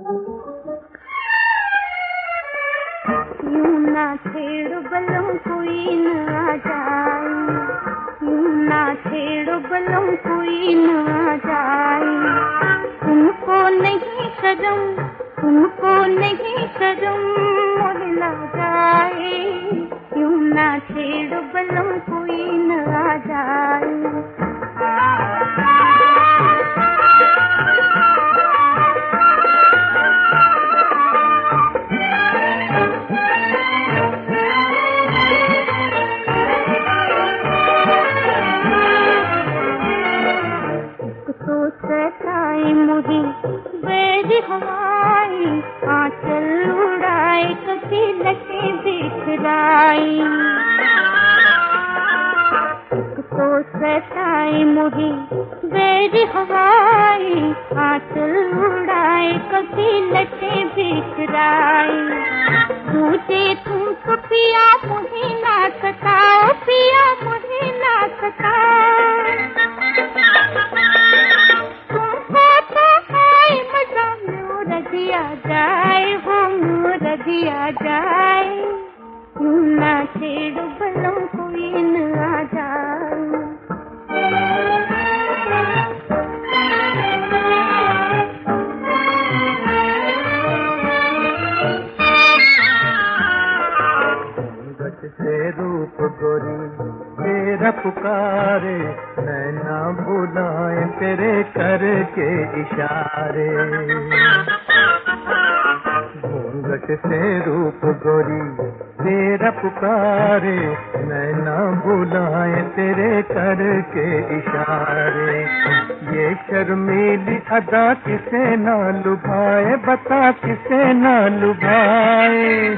यूं ना छेड़ो बलम कोई न आ जाए, यूं ना छेड़ो बलम कोई न आ जाए। तुमको नहीं शर्म, तुमको नहीं शर्म मोहला जाए, यूं ना छेड़ो बलम कोई न आ जाए। सताए मुझे बैर हवाई, आंचल उड़ाए कभी लटे बिखराई। तो सताए मुझे बैर हवाई, आंचल उड़ाए कभी लटे बिखराई। मुझे तुमको पिया मुझे ना सताओ, पिया मुझे ना सताओ। रजिया जाए वो रजिया जाए, यूं ना छेड़ो बलम कोई न आ जाए। से रूप गोरी तेरा पुकारे, नैना बुलाए तेरे करके इशारे। घूंघट से रूप गोरी तेरा पुकारे, नैना बुलाए तेरे करके इशारे। ये शर्मीली अदा किसे ना लुभाए, बता किसे ना लुभाए।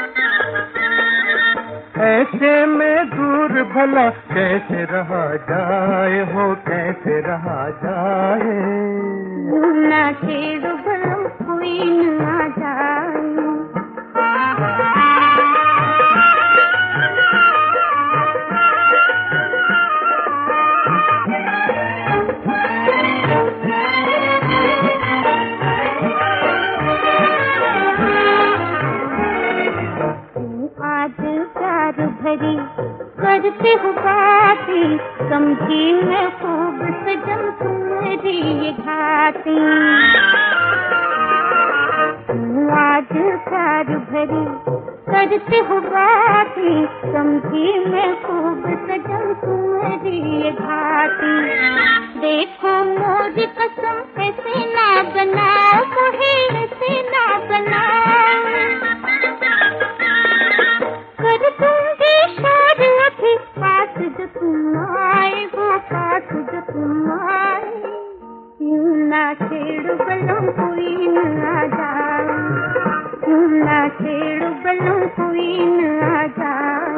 ऐसे में दूर भला कैसे रहा जाए, हो कैसे रहा जाए। यूं ना छेड़ो बलम कोई न आ जाए। भरी करते हो बातें, समझी मैं खूब सजन तुम्हारी ये घातें। आज प्यार भरी करते हो बातें, समझी मैं खूब सजन तुम्हारी ये घातें। देखो मोरी कसम ऐसे ना बनाओ, मुझे ऐसे ना बनाओ। कर दूंगी शाद अभी पास जो तुम आए, वो पास जो तुम आए। यूं ना छेड़ो बलम कोई न आ जाए, यूं ना छेड़ो बलम कोई न आ जाए।